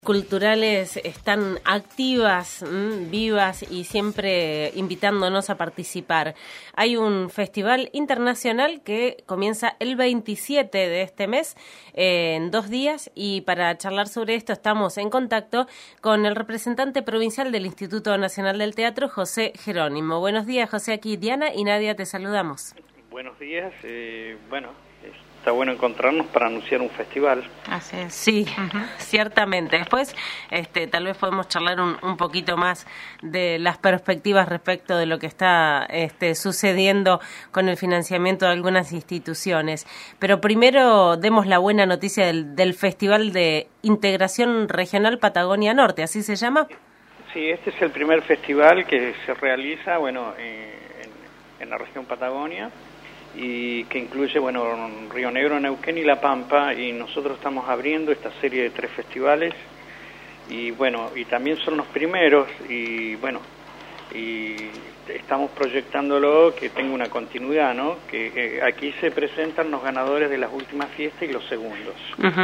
Culturales están activas, vivas y siempre invitándonos a participar. Hay un festival internacional que comienza el 27 de este mes, en 2 días, y para charlar sobre esto estamos en contacto con el representante provincial del Instituto Nacional del Teatro, José Jerónimo. Buenos días, José, aquí Diana y Nadia, te saludamos. Buenos días, está bueno encontrarnos para anunciar un festival. Así es. Sí, ciertamente. Después, tal vez podemos charlar un poquito más de las perspectivas respecto de lo que está sucediendo con el financiamiento de algunas instituciones. Pero primero demos la buena noticia del Festival de Integración Regional Patagonia Norte, ¿así se llama? Sí, este es el primer festival que se realiza, en la región Patagonia, y que incluye, Río Negro, Neuquén y La Pampa, y nosotros estamos abriendo esta serie de 3 festivales, y también son los primeros, y estamos proyectándolo que tenga una continuidad, ¿no? Que aquí se presentan los ganadores de las últimas fiestas y los segundos.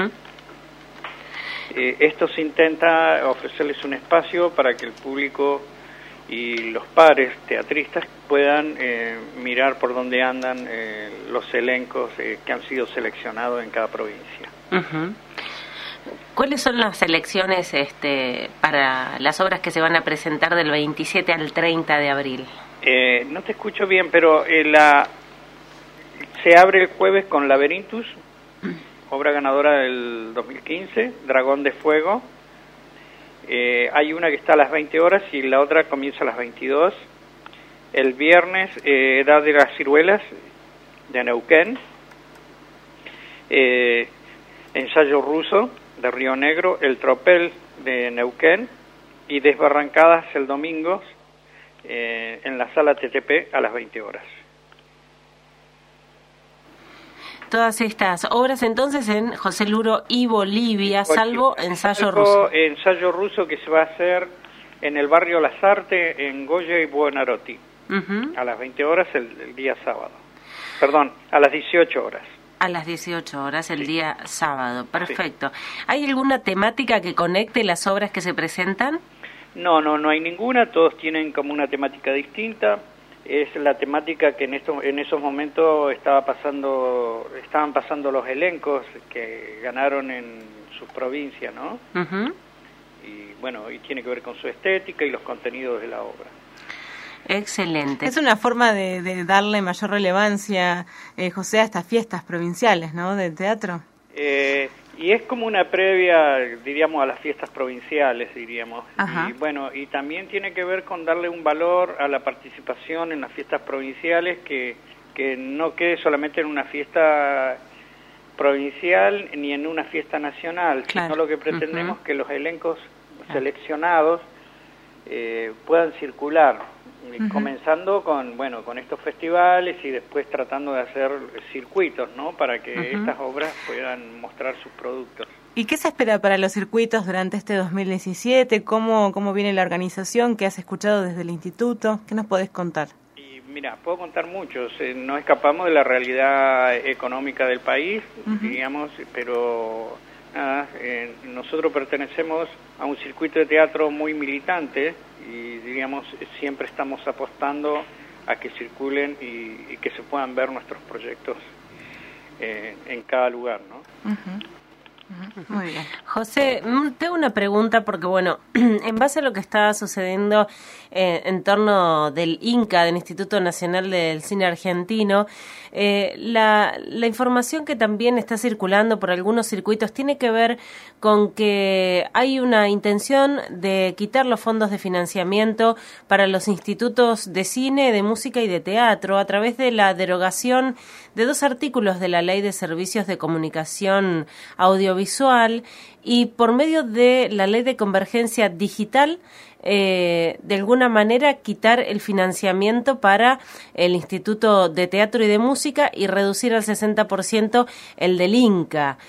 Esto se intenta ofrecerles un espacio para que el público y los pares teatristas puedan mirar por dónde andan los elencos que han sido seleccionados en cada provincia. ¿Cuáles son las selecciones para las obras que se van a presentar del 27 al 30 de abril? No te escucho bien, pero se abre el jueves con Laberintus, obra ganadora del 2015, Dragón de Fuego. Hay una que está a las 20 horas y la otra comienza a las 22. El viernes, Edad de las Ciruelas, de Neuquén. Ensayo ruso, de Río Negro. El Tropel, de Neuquén. Y Desbarrancadas el domingo, en la sala TTP, a las 20 horas. Todas estas obras entonces en José Luro y Bolivia, salvo Ensayo Ruso. Ensayo Ruso, que se va a hacer en el barrio Las Artes, en Goya y Buonarroti, a las 20 horas el día sábado. Perdón, a las 18 horas. A las 18 horas el día sábado, perfecto. Sí. ¿Hay alguna temática que conecte las obras que se presentan? No hay ninguna, todos tienen como una temática distinta. Es la temática que en esos momentos estaban pasando los elencos que ganaron en sus provincias, ¿no? Y tiene que ver con su estética y los contenidos de la obra. Excelente. Es una forma de darle mayor relevancia, José, a estas fiestas provinciales, ¿no?, del teatro. Y es como una previa, diríamos, a las fiestas provinciales, diríamos. Y también tiene que ver con darle un valor a la participación en las fiestas provinciales, que no quede solamente en una fiesta provincial ni en una fiesta nacional, sino lo que pretendemos que los elencos seleccionados puedan circular, comenzando con estos festivales y después tratando de hacer circuitos, ¿no?, para que estas obras puedan mostrar sus productos. ¿Y qué se espera para los circuitos durante este 2017? ¿Cómo viene la organización? ¿Qué has escuchado desde el instituto? ¿Qué nos podés contar? Y mira, puedo contar muchos. No escapamos de la realidad económica del país, diríamos, pero nada, nosotros pertenecemos a un circuito de teatro muy militante y, diríamos, siempre estamos apostando a que circulen y que se puedan ver nuestros proyectos en cada lugar, ¿no? Muy bien. José, tengo una pregunta porque, en base a lo que está sucediendo en torno del INCA, del Instituto Nacional del Cine Argentino, la información que también está circulando por algunos circuitos tiene que ver con que hay una intención de quitar los fondos de financiamiento para los institutos de cine, de música y de teatro a través de la derogación de 2 artículos de la Ley de Servicios de Comunicación Audiovisual y por medio de la Ley de Convergencia Digital, de alguna manera quitar el financiamiento para el Instituto de Teatro y de Música y reducir al 60% el del INCA.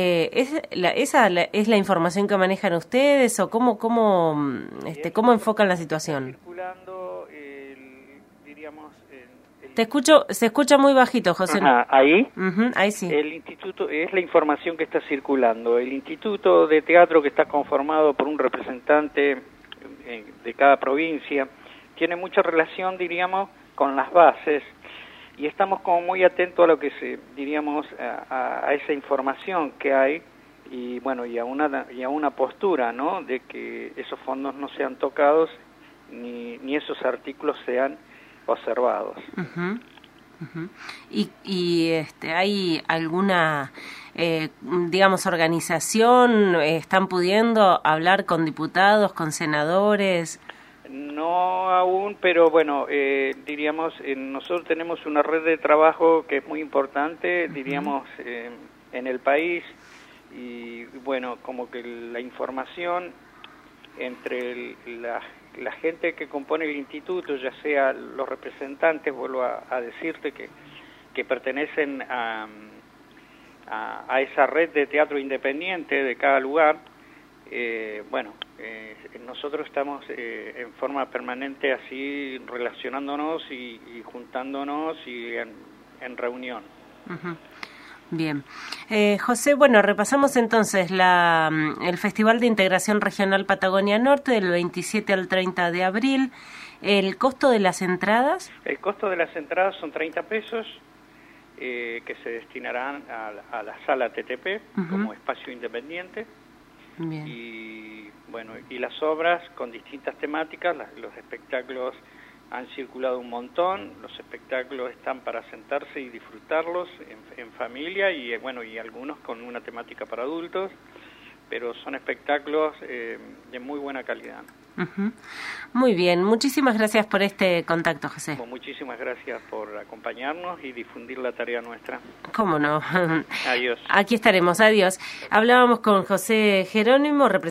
¿Esa es la información que manejan ustedes o cómo enfocan la situación? Circulando, diríamos, Se escucha muy bajito, José. ¿Ahí? Ahí sí. El instituto es la información que está circulando. El Instituto de Teatro, que está conformado por un representante de cada provincia, tiene mucha relación, diríamos, con las bases, y estamos como muy atentos a lo que diríamos, a esa información que hay, y bueno, y a una postura, ¿no?, de que esos fondos no sean tocados ni esos artículos sean observados. Y hay alguna digamos organización, están pudiendo hablar con diputados, con senadores? No aún, pero bueno, diríamos, nosotros tenemos una red de trabajo que es muy importante, diríamos, en el país, y bueno, como que la información entre la gente que compone el instituto, ya sea los representantes, vuelvo a decirte que pertenecen a esa red de teatro independiente de cada lugar, nosotros estamos en forma permanente así relacionándonos y juntándonos y en reunión. Bien. José, bueno, repasamos entonces el Festival de Integración Regional Patagonia Norte del 27 al 30 de abril. ¿El costo de las entradas? El costo de las entradas son 30 pesos, que se destinarán a la sala TTP como espacio independiente. Bien. Y bueno, y las obras con distintas temáticas, los espectáculos han circulado un montón, los espectáculos están para sentarse y disfrutarlos en familia, y bueno, y algunos con una temática para adultos, pero son espectáculos de muy buena calidad. Muy bien, muchísimas gracias por este contacto, José. Bueno, muchísimas gracias por acompañarnos y difundir la tarea nuestra. ¿Cómo no? Adiós. Aquí estaremos, adiós. Hablábamos con José Jerónimo,